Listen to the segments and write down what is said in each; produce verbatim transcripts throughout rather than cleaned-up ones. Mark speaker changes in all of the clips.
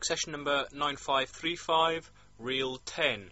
Speaker 1: Succession number nine five three five, reel ten.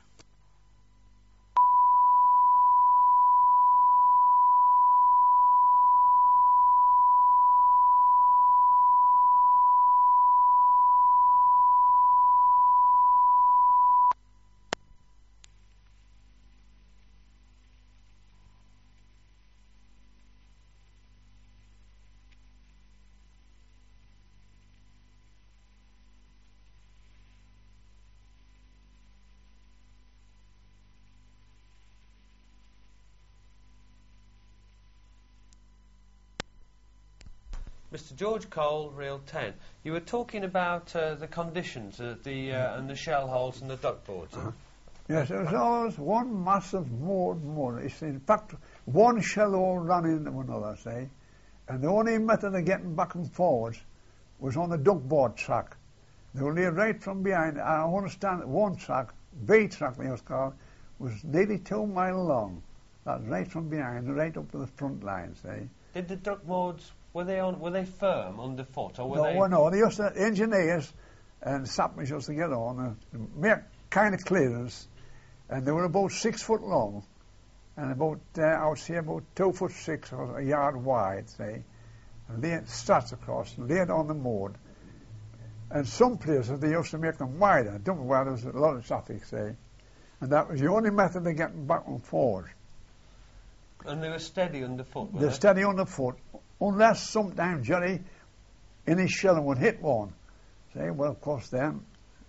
Speaker 2: Mister George Cole, reel ten. You were talking about uh, the conditions of the uh, and the shell holes and the duck boards.
Speaker 3: Uh-huh. Yes, it was always one massive mold mold. It's in fact one shell hole ran into another, say, and the only method of getting back and forwards was on the duck board track. They were laid right from behind. I understand that one track, B track they was called, was nearly two mile long. That's right from behind, right up to the front line, say.
Speaker 2: Did the duck boards, were they on? Were they firm underfoot, or were
Speaker 3: no,
Speaker 2: they?
Speaker 3: No, no. They used to, engineers and sapmen used to get on and make kind of clearance, and they were about six foot long, and about uh, I would say about two foot six or a yard wide, say, and laid struts across, laid on the mold. And some places they used to make them wider. Don't know where there was a lot of traffic, say, and that was the only method of getting back and forward.
Speaker 2: And they were steady underfoot, were
Speaker 3: They're
Speaker 2: they?
Speaker 3: steady underfoot, unless sometimes Jerry in his shelling would hit one. Say, well, of course then,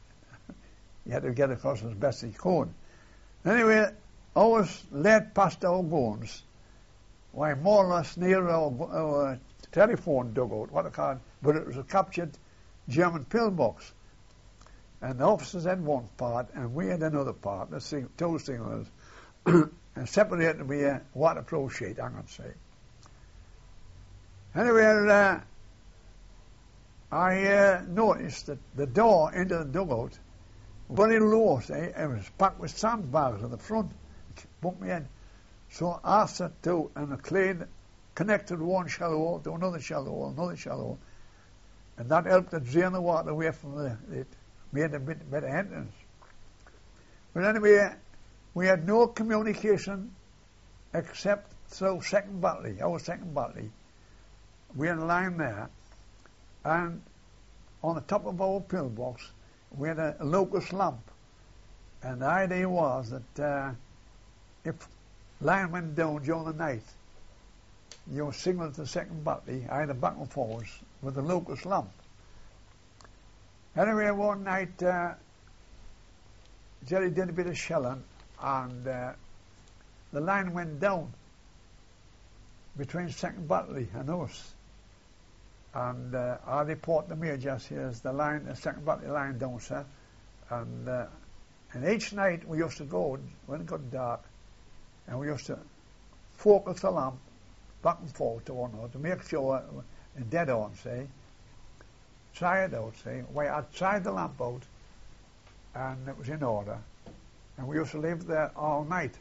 Speaker 3: he had to get across as best he could. Anyway, I was led past our guns, why more or less near our, our telephone dugout, what I call it, but it was a captured German pillbox. And the officers had one part, and we had another part, the sing two signals, and separated by a waterproof sheet, I'm going to say. Anyway, uh, I uh, noticed that the door into the dugout, very low, say, it was packed with sandbags at the front. It bumped me in. So I set to, and I cleaned, connected one shell hole to another shell hole, another shell hole, and that helped to drain the water away from the, it made a bit better entrance. But anyway, we had no communication except through second battery, our second battery. We had a line there, and on the top of our pillbox, we had a, a locust lamp. And the idea was that uh, if line went down during the night, you signal to the second battery, either back and forwards, with the locust lamp. Anyway, one night, uh, Jerry did a bit of shelling, and uh, the line went down between second battery and us. And uh, I report the major, says the line, the second battery line down, sir. And, uh, and each night we used to go, when it got dark, and we used to focus the lamp back and forth to one another to make sure it dead on, say. Try it out, say. Well, I tried the lamp out, and it was in order. And we used to live there all night.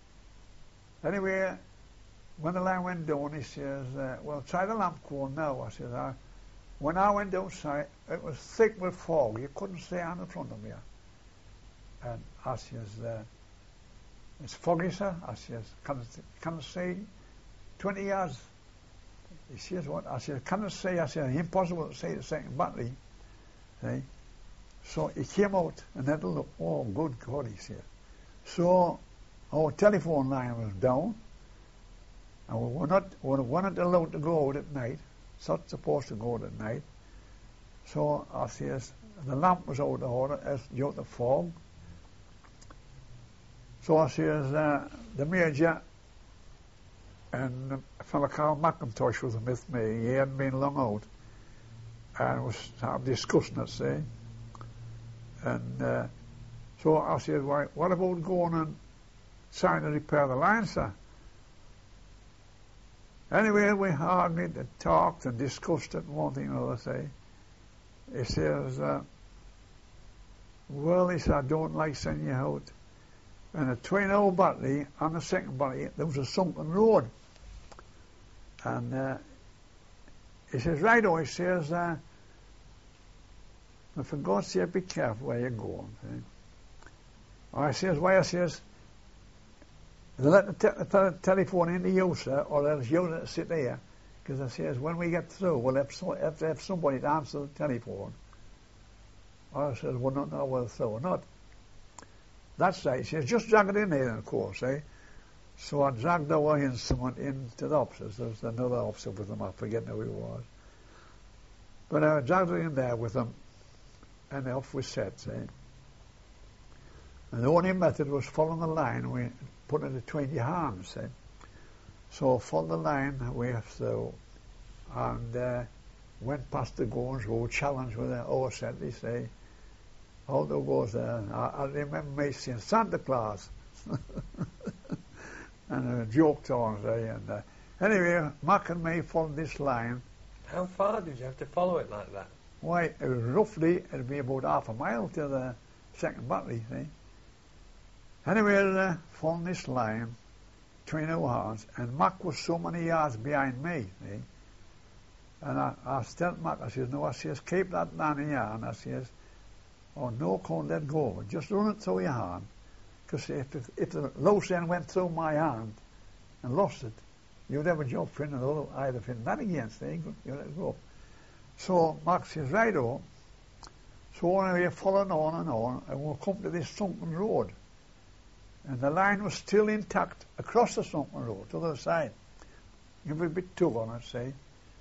Speaker 3: Anyway, when the line went down, he says, uh, well, try the lamp cone now. I said, uh, when I went outside, it was thick with fog. You couldn't see on in front of me. And I says, uh, it's foggy, sir. I says, can I, can I see twenty yards? He says, what? I said, can I see? I said, impossible to see the second battery. See? So he came out and had a look. Oh, good God, he said. So our telephone line was down, and we were not, we weren't allowed to go out at night. It's not supposed to go out at night. So I says, the lamp was out of order as due to the fog. So I says, uh, the major and a fellow called McIntosh was with me. He hadn't been long out, and was sort of discussing it, see. And uh, so I said, why, what about going and trying to repair the line, sir? Anyway, we hardly talked and discussed it, one thing or another, say. He says, uh, well, he said, I don't like sending you out. And between our battery and the second battery, there was a sunken road. And uh, he says, right, oh, he says, uh, But for God's sake, be careful where you're going. See? I says, why I says, they let the, te- the te- telephone into use, sir, or else you let it sit there. Because I says, when we get through, we'll have, so, have to have somebody to answer the telephone. I says, we'll not know whether through or not. That's right. He says, just drag it in there, of course, eh? So I dragged our instrument into the officers. There was another officer with them, I forget who he was. But I dragged it in there with them, and off we set, see. And the only method was following the line, we put it between your hands, see. So follow the line we have through, and uh, went past the goings, we were challenged with an oar set, they say. All the goes there. I, I remember me seeing Santa Claus. And a joke on, say. And uh, anyway, Mac and me followed this line.
Speaker 2: How far did you have to follow it like that?
Speaker 3: Why, it was roughly, it'd be about half a mile to the second battery, see. Anyway, uh, following this line between our hands, and Mac was so many yards behind me, see. And I, I said to Mac, I says, no, I says, keep that line in your hand. I says, oh, no, can't let go. Just run it through your hand. Because if, if, if the loose end went through my hand and lost it, you'd have a job for it, and I'd have hit that again, see, you let it go. So Mac says, right on. So anyway, following on and on, and we'll come to this sunken road. And the line was still intact across the sunken road to the other side. Give it a bit tug on it, see.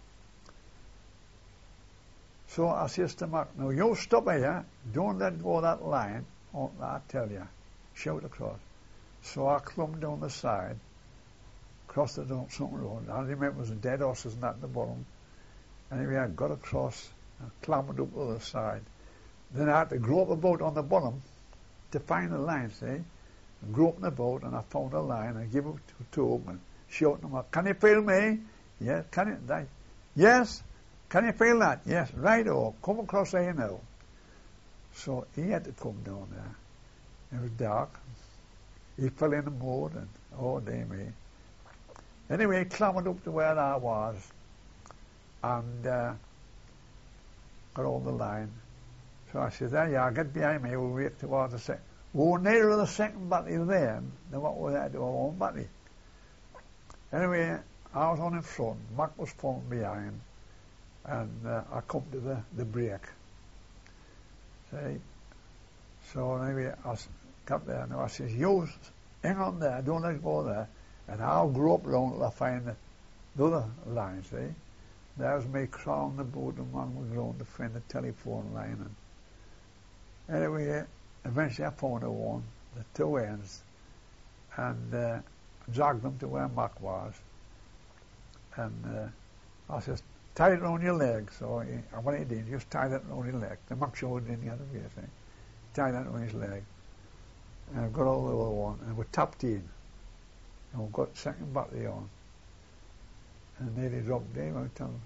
Speaker 3: So I says to Mac, now you stop here, don't let go of that line, oh, I tell you, shout across. So I climbed down the side, across the sunken road. I remember it was a dead horses and that at the bottom. Anyway, I got across, I clambered up the other side. Then I had to grope a boat on the bottom to find the line, see. Groping the boat, and I found a line, I give it to, to him and shouting him, can you feel me? Yes, can you? Right. Yes. Can you feel that? Yes, right, oh, come across there now. So he had to come down there. It was dark. He fell in the mud, and oh, dear me. Anyway, he clambered up to where I was, and uh, got on the line. So I said, there you are, get behind me, we'll wait towards the second. We were nearer the second battery there than what we had to our own battery. Anyway, I was on in front, Mac was falling behind. And uh, I come to the, the break. See? So anyway, I got there and I says, you hang on there, don't let go there, and I'll grope round till I find the, the other line, see? There's me crawling the boat among the ground to find the telephone line. And anyway, eventually I found the one, the two ends, and uh, dragged them to where Mac was. And uh, I says, tie it around your leg. So he, what he did, just tie that around your leg. The Mac showed in the other way, see? Tie that around his leg. And I've got all the other one, and we're tapped in. And we've got second battery on. And nearly dropped them out of them.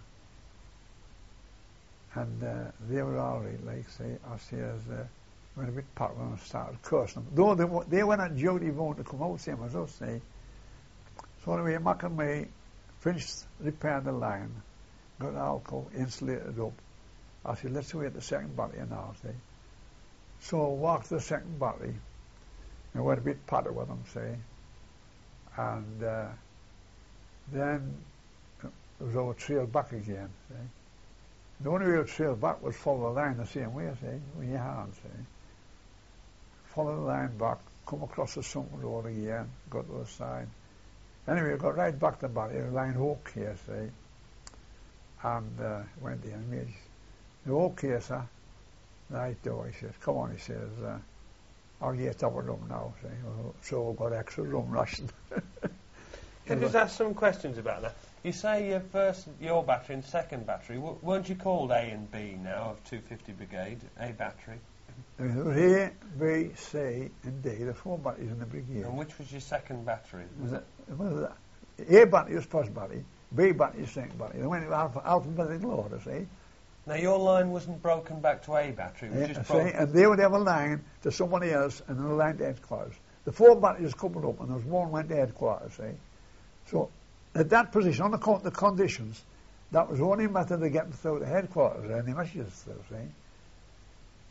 Speaker 3: And uh, they were all right, like, see, I see as uh, went a bit parked and started cursing them. Though they, they went on duty wanting to come out, same as us, see. So anyway, Mac and me finished repairing the line, got the alcohol insulated up. I said, let's wait the second battery now, see. So I walked the second battery, and went a bit patter with them, see. And uh, then there was our trail back again, see. The only way to trail back was follow the line the same way, see, with your hands, see. Follow the line back, come across the sunken road again, go to the side. Anyway, I got right back to the battery, the line hook here, see. And uh, went in and made the old case, huh? Right door, he says, come on, he says, uh, I'll get up a room now, see. So we've got extra room ration.
Speaker 2: Can I just ask some questions about that? You say your first, your battery and second battery, w- weren't you called A and B now of two fifty Brigade, A battery?
Speaker 3: There was A, B, C and D, the four batteries in the brigade.
Speaker 2: And which was your second battery?
Speaker 3: Was it, was it, A battery was first battery, B battery was second battery. They went in alpha, alphabetical order, see.
Speaker 2: Now your line wasn't broken back to A battery, it was
Speaker 3: Yeah,
Speaker 2: just
Speaker 3: see,
Speaker 2: broken.
Speaker 3: and they would have a line to somebody else and then a line to headquarters. The four batteries coupled up and there was one went to headquarters, see. So at that position, on account of the conditions, that was the only method of getting through the headquarters and the messages through, see.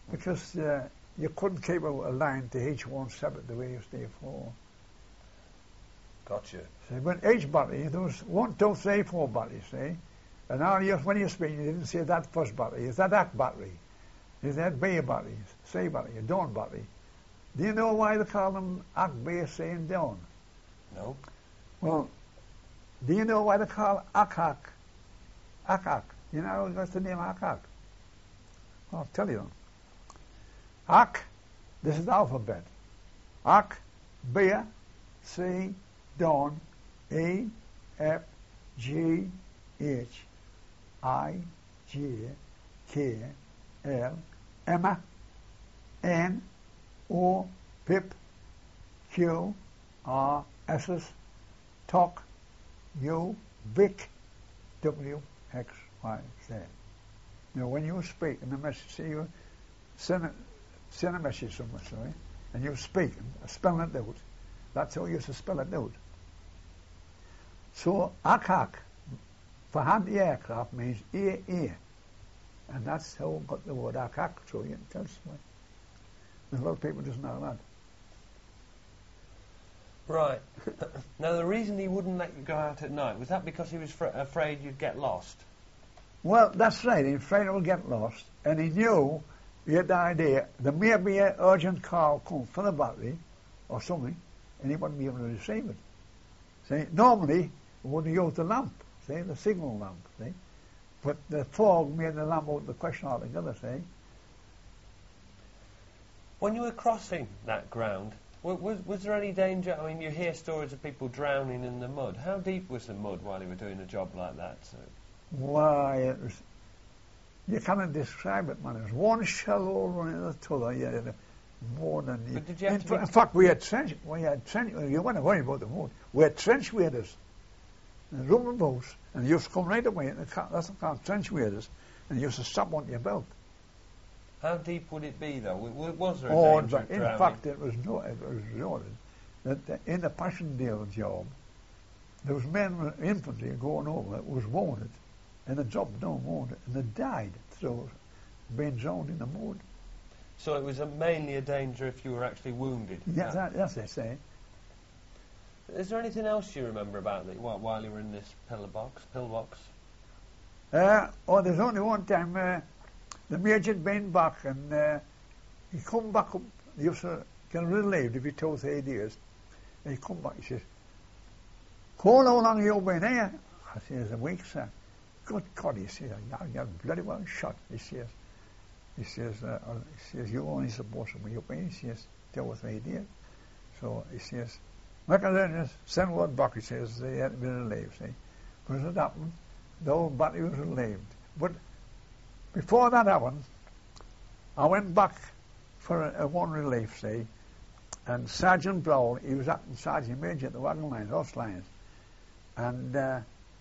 Speaker 3: because uh, you couldn't keep a, a line to each one separate the way you used to before.
Speaker 2: Gotcha.
Speaker 3: See, but each battery, there was one, two, three, four batteries, see? And all you, when you speak, you didn't say that first battery. Is that that battery? Is that B battery, C battery, Dawn battery? Do you know why they call them A C, B, C, and Dawn?
Speaker 2: No.
Speaker 3: Well, do you know why they call A C A C? A C A C. You know what's the name A C A C? I'll tell you. A C, this is the alphabet. A C, B, C, Dawn, E, F, G, H, I, J, K, L, Emma, N, O, Pip, Q, R, S, Talk, U, Vic, W, X, Y, Z. Now, when you speak in the message, see, you send a, send a message somewhere, sorry, and you speak, spell it out. That's how you used to spell it out. So, A C A C, for anti-aircraft, means ear, ear. And that's how we got the word A C A C, so you can tell somebody. There's a lot of people just know that.
Speaker 2: Right. Now, the reason he wouldn't let you go out at night, was that because he was fr- afraid you'd get lost?
Speaker 3: Well, that's right. He was afraid it would get lost. And he knew, he had the idea, there may be an urgent call come for the battery or something, and he wouldn't be able to receive it. See, normally, we wouldn't use the lamp, see, the signal lamp, see. But the fog made the lamp out of the question altogether, see.
Speaker 2: When you were crossing that ground, w- was, was there any danger? I mean, you hear stories of people drowning in the mud. How deep was the mud while you were doing a job like that? So?
Speaker 3: Why, it was, you cannot describe it, man. It was one shallow running to the other, yeah, more than...
Speaker 2: But did you have
Speaker 3: in,
Speaker 2: to
Speaker 3: in fact, we had trench, we had trench, you weren't worried about the mud. We had trench waders, and rubber boats, and you used to come right away, and that's called trench waders, and you used to stop on your belt.
Speaker 2: How deep would it be, though? W- was there a
Speaker 3: Oh,
Speaker 2: danger of
Speaker 3: in
Speaker 2: drowning?
Speaker 3: fact, it was, no, it was noted that the, in the Passchendaele job, there was men with infantry going over that was wounded, and they dropped down wounded, and they died through being drowned in the mud.
Speaker 2: So it was a, mainly a danger if you were actually wounded?
Speaker 3: Yes, that, that's they say.
Speaker 2: Is there anything else you remember about it while, while you were in this pill box? Pillbox?
Speaker 3: Uh, oh, there's only one time uh, the major had been back, and uh, he come back up. He used to get relieved if he told the ideas. And he come back. He says, "How long have you been here?" I says, "A week, sir." "Good God," he says, "you're, you're bloody well shot." He says, "He says, uh, uh, he says you're only supposed to be up here." He says, "Tell us the idea." So he says, "Make a learner, send word back." He says they had to be relieved. See, but as it happened, the old battery was relieved. But before that happened, I went back for a, a one relief, see, and Sergeant Brown, he was acting Sergeant Major at the wagon lines, horse lines, and uh,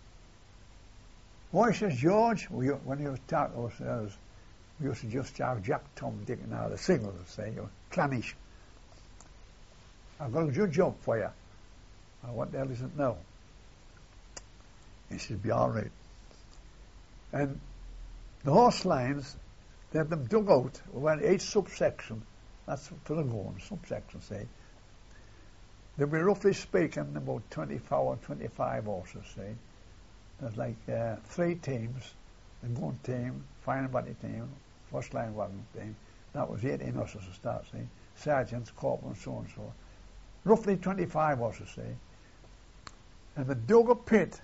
Speaker 3: why, says George, we, when he was talking to us, uh, we used to just have Jack Tom Dick and all the signals, say, you know, clannish. "I've got a good job for you." "Oh, what the hell is it now?" He said, "Be all right." And the horse lines, they had them dug out. We went each subsection, that's for the going, subsection, say. There'd be, roughly speaking, about twenty-four, twenty-five horses, say. There's like uh, three teams, the gun team, fire body team, first line wagon team. That was eighteen horses to start, see. Sergeants, corporals, so and so. Roughly twenty-five horses, see. And the dug a pit,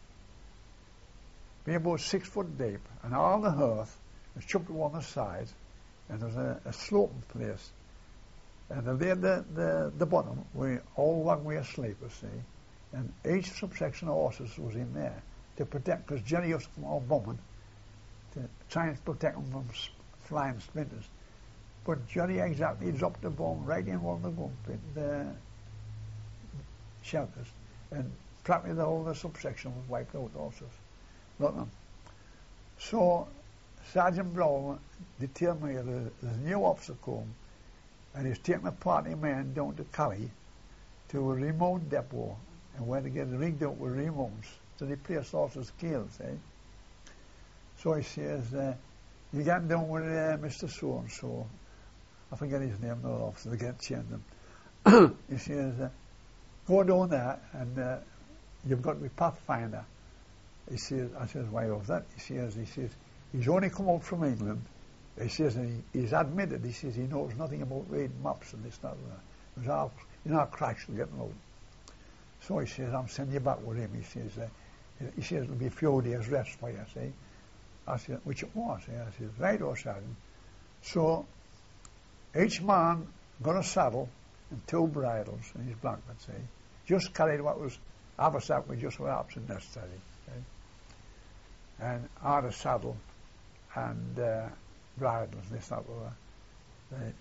Speaker 3: be about six foot deep, and all the earth was chucked on the sides, and there was a, a sloping place. And they laid the, the, the bottom, we all one way asleep, you see. And each subsection of horses was in there to protect, because Jerry used to come out bombing to try and protect them from s- flying splinters. But Jerry exactly dropped the bomb right in one of the gun pit, the shelters, and practically the whole of the subsection was wiped out, horses. Look at them. So Sergeant Brown detailed me that there's a new officer come, and he's taking a party man down to Cali to a remote depot, and where to get rigged up with remotes to replace horses' kills, eh? So he says, uh, you get down with uh, Mister So-and-so, I forget his name now, so they get changed them. He says, uh, go down there and uh, you've got to be Pathfinder. He says, I says, why was that? He says, he says, he's only come out from England. He says, and he, he's admitted, he says he knows nothing about reading maps and this, that, and that. It was all, you know, crashed getting out. So he says, I'm sending you back with him. He says, uh, he says, it'll be a few days rest for you, see. I said, which it was, eh? I said, right, oh, Sergeant. So, each man got a saddle and two bridles in his blanket, see. Just carried what was, haversack with just what absolutely necessary, see. And I had a saddle and uh, bridles, this, that, that. Right.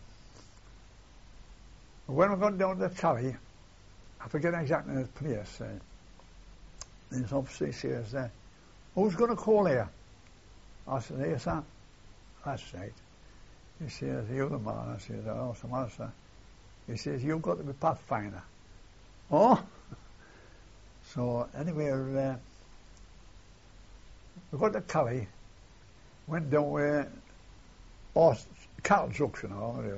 Speaker 3: When we got down to the Cali, I forget exactly the place, uh, this officer says, uh, who's going to call here? I said, here, sir. That's right. He says, you're the man. I said, oh, some other, sir. He says, you've got to be Pathfinder. Oh? So, anyway, uh, we got to Cali, went down with uh, cattle trucks and all, really.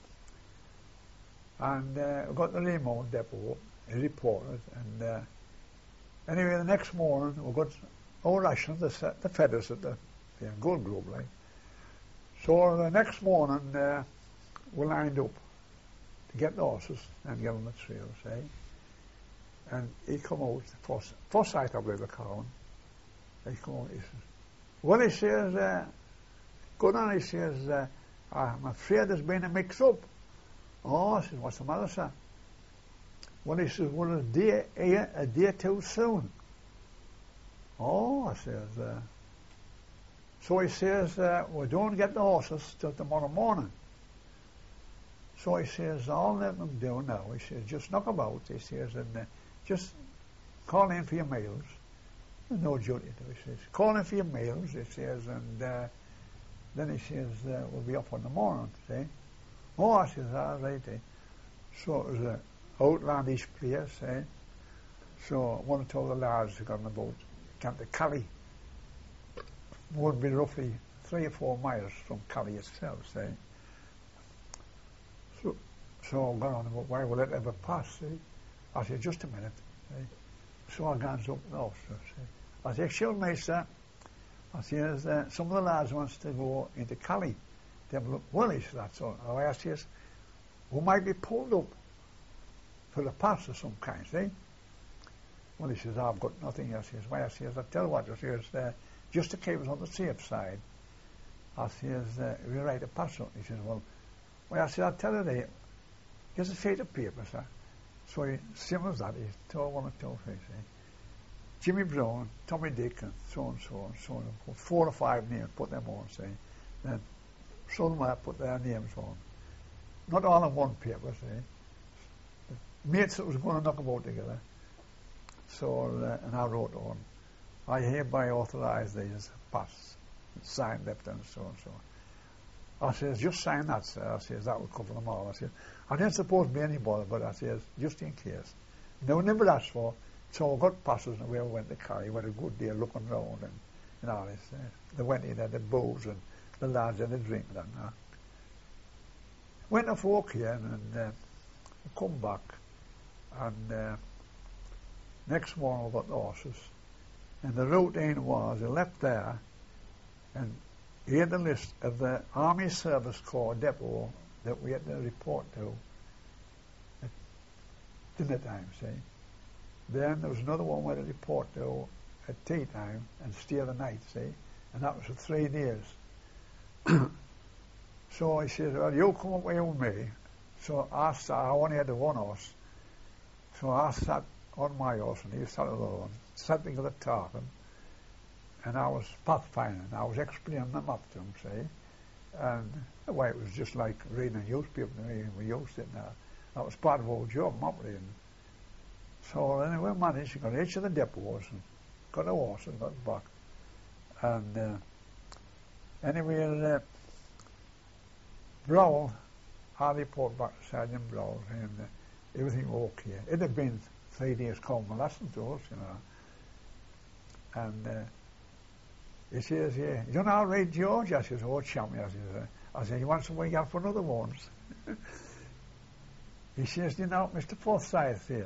Speaker 3: And uh, we got to the Limon depot, he reported, and uh, anyway, the next morning, we got our rations, the, the fed us at the yeah, Gold Grove, like. So the next morning, uh, we lined up to get the horses and get on the trail, say. And he come out, first, first sight I believe the cow, he come out, he says, well, he says, uh, good on, he says, uh, I'm afraid there's been a mix-up. Oh, I says, what's the matter, sir? Well, he says, well, a day, a, a day too soon. Oh, I says, uh, so he says, uh, we don't get the horses till tomorrow morning. So he says, all let them do now, he says, just knock about, he says, and uh, just call in for your meals. There's no duty to it, he says. Call in for your meals, he says, and uh, then he says, uh, we'll be up in the morning, see? Oh, I says, all right, eh? So it was an outlandish place, eh? So one or two of the lads who got on the boat came to Cali. Would be roughly three or four miles from Cali itself, say. So, so I got on the boat, why will it ever pass, see? I said, just a minute, eh? So I gans up the officer, see. I said, excuse me, sir. I said, uh, some of the lads wants to go into Cali. They have a look, well, he said, that's all. I asked, yes, who might be pulled up for the pass of some kind, see? Well, he says, I've got nothing. I says, why? I says, I tell you what, I says, uh, just to keep us on the safe side, I says, uh, we write a pass up. He says, well, well, I said, I'll tell you that. Here's a sheet of paper, sir. So he, same as that, he told one or two things, eh? Jimmy Brown, Tommy Dick, and so and so and so on. Four or five names, put them on, say. Then some of them put their names on. Not all on one paper, say. The mates that was going to knock about together. So, uh, and I wrote on, I hereby authorize these pass, signed left and so and so. I says, just sign that, sir. I says, that will cover them all. I says, I didn't suppose to be any bother, but I says, just in case. No one never asked for, so I got passes and we went to Cali, we had a good deal looking round and, and all this. Uh, they went in, had the booze and the lads had a drink and that. Went off walk here and uh, come back and uh, next morning I got the horses. And the routine was, he left there, and he had the list of the Army Service Corps depot that we had to report to at dinner time, see. Then there was another one we had to report to at tea time and stay the night, see. And that was for three days. So he said, well, you come up here with me. So I sat, I only had the one horse. So I sat on my horse and he sat on the other one. Sitting at the tartan, and I was pathfinding. I was explaining them up to him, see, and the way it was just like reading a newspaper to me, and we used it now. That was part of our job, not reading. So anyway, we managed to go to each of the depots and got a horse and got back. And uh, anyway, uh, Browl, I report back to Sergeant Browl, and uh, everything was okay. It had been three days convalescent to us, you know. And uh, He says, yeah, you know how to read George? I says, oh, champion. I says, uh, I said, you want some way out for another ones? He says, do you know Mister Forsyth here?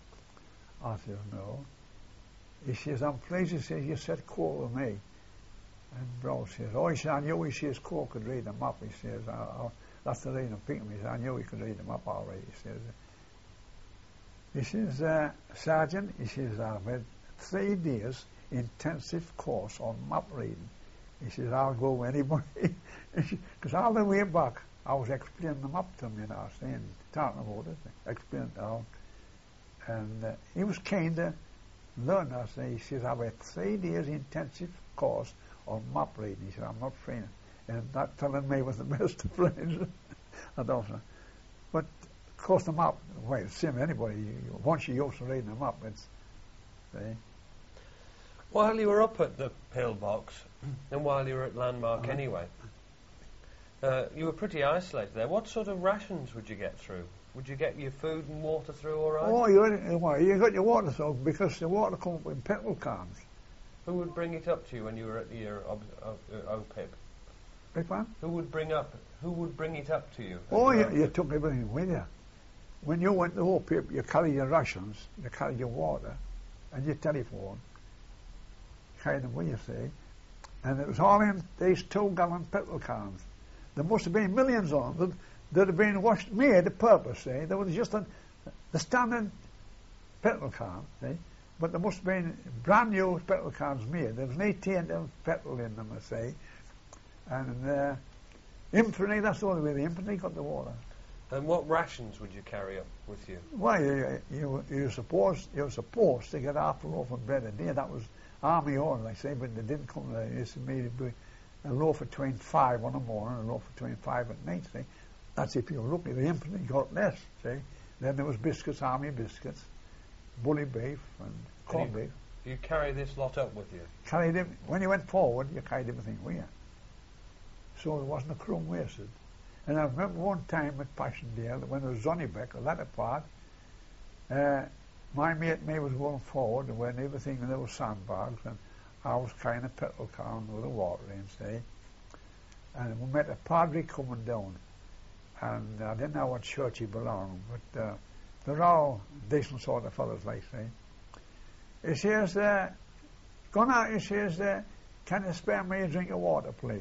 Speaker 3: I says, no. He says, I'm pleased, he says, you said Cole to me. And Bro says, oh, he says, I knew, he says, Cole could read them up. He says, I, I, that's the reason I'm picking me. He says, I knew he could read them up all right. He says, he says, uh, Sergeant, he says, I've had three days intensive course on map reading. He says, I'll go with anybody. Because all the way back, I was explaining them up to him, you know, saying, talking about it, explaining it out. And uh, he was keen to learn us. He says, I've had three days intensive course on map reading. He said, I'm not training. And that telling me was the best of friends. I don't know. But, of course, the map, well, it's same anybody. You, once you're used to reading them up, it's, see.
Speaker 2: While you were up at the pillbox, and while you were at Landmark uh-huh. anyway, uh, you were pretty isolated there. What sort of rations would you get through? Would you get your food and water through all right?
Speaker 3: Oh, you, well, you got your water through because the water comes up in petrol cans.
Speaker 2: Who would bring it up to you when you were at your ob- ob- uh, O P I B?
Speaker 3: Big one?
Speaker 2: Who would bring up? Who would bring it up to you?
Speaker 3: Oh, you, you took everything with you. When you went to O P I B, you carried your rations, you carried your water, and your telephone. Carried them with you, see. And it was all in these two-gallon petrol cans. There must have been millions of them. That had been washed, made the purpose, see. There was just a, the standard petrol can, see. But there must have been brand new petrol cans made. There was eighteen of petrol in them, I say. And uh, infantry, that's the only way the infantry got the water.
Speaker 2: And what rations would you carry up with you?
Speaker 3: Well, you, you, you were supposed, you were supposed to get half a loaf of bread a day. That was army order, I say, but they didn't come there. It used to be a loaf between five in the morning and a loaf between five at night, see. That's if you were lucky. The infantry got less, see. Then there was biscuits, army biscuits, bully beef and corned beef.
Speaker 2: You carry this lot up with you? Carried
Speaker 3: it. When you went forward, you carried everything with you. So there wasn't a crumb wasted. And I remember one time at Passchendaele, when there was Zonnebeke, the latter part, uh, my mate and me was going forward, and when everything, and there were sandbags, and I was carrying a petrol can with the water in, see. And we met a padre coming down. And I didn't know what church he belonged, but uh, they're all decent sort of fellows, like say. He says, uh, Gunnar, he says, uh, can you spare me a drink of water, please?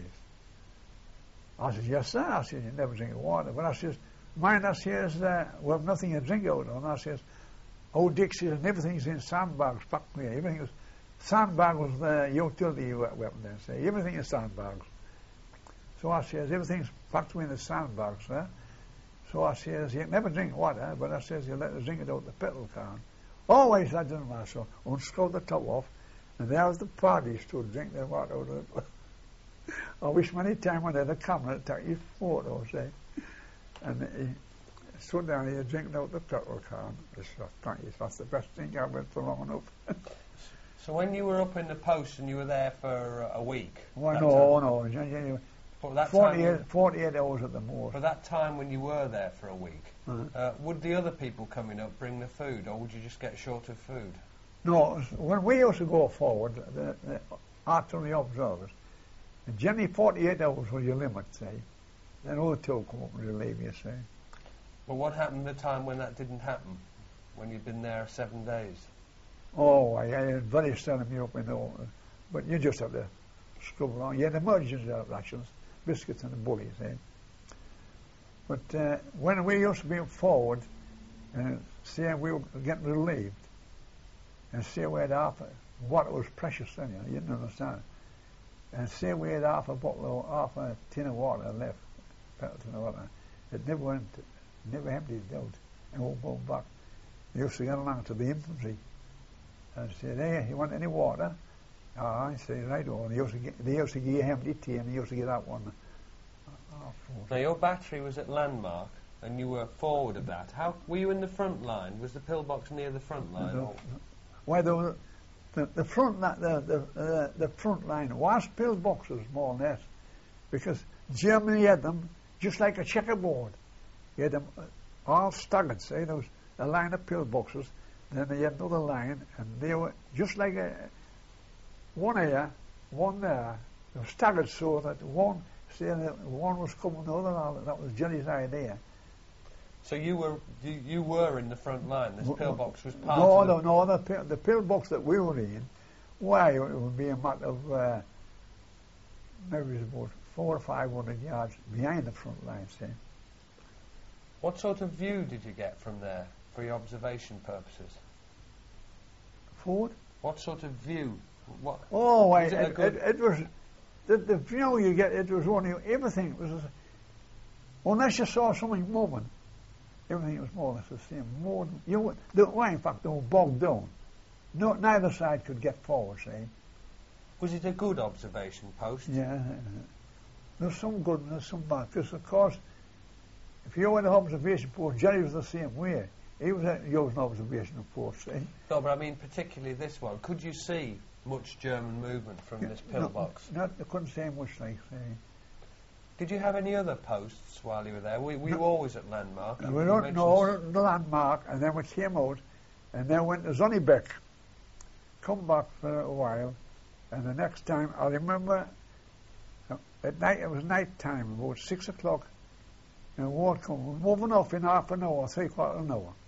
Speaker 3: I said, yes, sir. I said, you never drink of water. But I says, mind, I says, uh, we have nothing to drink out of. And I says, oh, Dick says, and everything's in sandbags packed here. Everything was, sandbag was the utility weapon then, say. Everything is sandbags. So I says, everything's packed in the sandbags, sir. So I says, you never drink water, but I says, you let us drink it out the petrol can. Always, that didn't matter. So I unscrewed the top off, and there was the party stood drinking their water out of it. I wish many times when they had a camera to take your photo, say. And he stood down here drinking out the petrol can. That's the best thing I've been for long enough.
Speaker 2: So when you were up in the post and you were there for a week?
Speaker 3: Well, no, no.
Speaker 2: For that
Speaker 3: forty-eight,
Speaker 2: time,
Speaker 3: forty-eight hours at the most.
Speaker 2: For that time when you were there for a week,
Speaker 3: uh-huh.
Speaker 2: uh, would the other people coming up bring the food, or would you just get short of food?
Speaker 3: No, when we used to go forward, the, the artillery observers, generally forty-eight hours was your limit, say. Then other two come up and relieve you, say.
Speaker 2: Well, what happened the time when that didn't happen? When you'd been there seven days?
Speaker 3: Oh, I, I had very seldom you up in the, but you just have to scrub along. You had emergency rations. Biscuits and the bullies, eh? But uh, when we used to be forward, and say we were getting relieved, and say we had half, a, water was precious then, you know, you didn't understand. And say we had half a bottle, or half a tin of water left, tin of water, it never went, never emptied out, and won't go back. They used to get along to the infantry, and said, hey, you want any water? Oh, I say, right on. They used to, get, they used to give you empty tea, and they used to get that one. Oh,
Speaker 2: now, your battery was at Landmark, and you were forward of that. How were you in the front line? Was the pillbox near the front line?
Speaker 3: The, why, the, the, the, front, the, the, uh, the front line was pillboxes, more or less, because Germany had them just like a checkerboard. You had them all staggered, say, there was a line of pillboxes, then they had another line, and they were just like a one here one there, they were staggered so that one, saying that one was coming the other, that was Jerry's idea.
Speaker 2: So you were you, you were in the front line. This pillbox was part
Speaker 3: no,
Speaker 2: of the...
Speaker 3: No, no, the, pill, the pillbox that we were in, why, it would be a matter of uh, maybe about four or five hundred yards behind the front line, see.
Speaker 2: What sort of view did you get from there for your observation purposes?
Speaker 3: Forward?
Speaker 2: What sort of view? What?
Speaker 3: Oh,
Speaker 2: was
Speaker 3: it,
Speaker 2: it, a
Speaker 3: it,
Speaker 2: good...
Speaker 3: it, it was, the, the view you get, it was only, everything was, unless you saw something moving, everything was more or less the same. More than, you were, the, well, in fact, they were bogged down. No, neither side could get forward, see.
Speaker 2: Was it a good observation post?
Speaker 3: Yeah. There's some good and there's some bad. Because, of course, if you were in an observation post, Jerry was the same way. He was using observation post, see.
Speaker 2: No, but I mean particularly this one. Could you see much German movement from this pillbox?
Speaker 3: No, I couldn't say much, like, see.
Speaker 2: Did you have any other posts while you were there? Were, were you
Speaker 3: no,
Speaker 2: always at Landmark?
Speaker 3: We don't know the Landmark, and then we came out, and then went to Zonnebeck. Come back for a while, and the next time, I remember, uh, at night, it was night time, about six o'clock, and word come, we're moving off in half an hour, three quarters of an hour.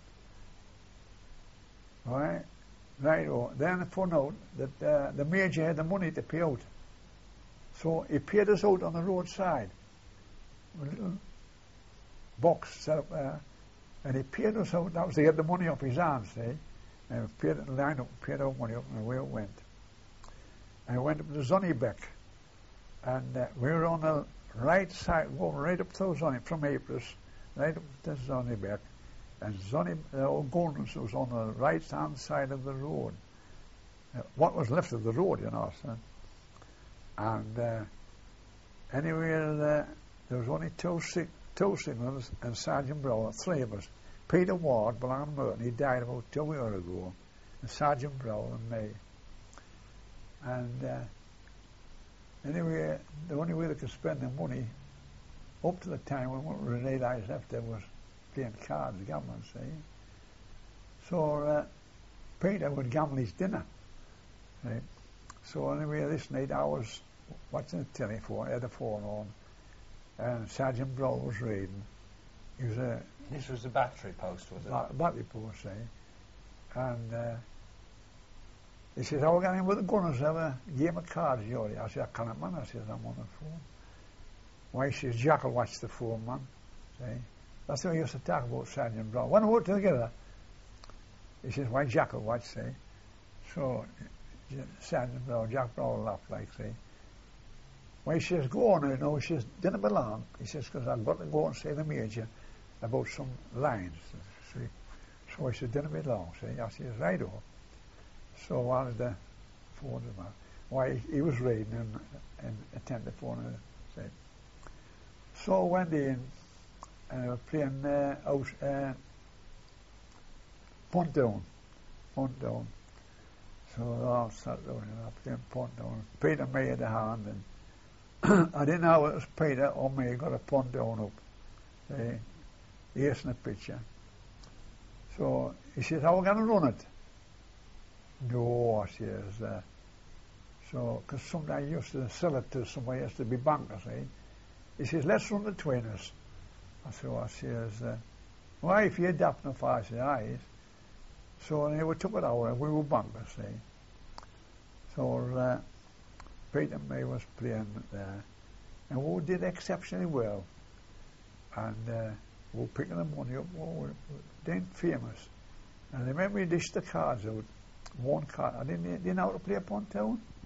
Speaker 3: Right? Right, oh. Then I found out that uh, the major had the money to pay out. So he paid us out on the roadside. A little box set up there. And he paid us out, that was to get the money off his hands, see? And we paid it, lined up, paid our money up, and away it went. And I went up to Zonnebeck. And uh, we were on the right side, going right up to Zonnebeck, from Ypres, right up to Zonnebeck. And Zonny, the old Gordon's was on the right-hand side of the road. Uh, what was left of the road, you know, son. And uh, anyway, uh, there was only two, sig- two signals and Sergeant Brown, three of us. Peter Ward, Blanc Merton, he died about two years ago, and Sergeant Brown and me. And uh, anyway, the only way they could spend the money up to the time when Renee Dice left there was playing cards, gambling, see. So uh, Peter would gamble his dinner. Right? So anyway, this night I was watching the telephone, I had the phone on, and Sergeant Brown was reading. He was a...
Speaker 2: This was the battery post, was it?
Speaker 3: Ba- battery post, see. And uh, he says, "How are we going with the gunners? Have a game of cards, Yori?" I said, "I can't, man." I says, "I'm on the phone." Why, he says, "Jack will watch the phone, man." See? That's what he used to talk about, Sergeant Brown. When we worked together, he says, "Why, Jack will watch," see. So, Sergeant Brown, Jack Brown laughed like, see. Well, he says, "Go on, you know." He says, "Didn't be long." He says, "Because I've got to go and see the Major about some lines." See. So he said, "Didn't be long," see. I says, "Right on." So while the phone was on, why, he, he was reading and, and attended the phone, and see. So I went in, and they were playing uh, out, uh, punt down, punt down. So they all sat down and I playing punt down. Peter made a hand, and I didn't know it was Peter or me got a punt down up. See, he asked in the picture. So he says, "How are we going to run it?" "No," I says. Uh, so, because somebody used to sell it to somebody else to be banker, see. He says, "Let's run the twin us." So I says, uh, "Why, if you adapt enough," I said, "Aye." So anyway, we took it out and we were bankers, see. So uh, Peter and me was playing there, and we did exceptionally well. And uh, we were picking the money up, we were then famous. And I remember we dished the cards out, one card. I didn't, didn't know how to play a punt down.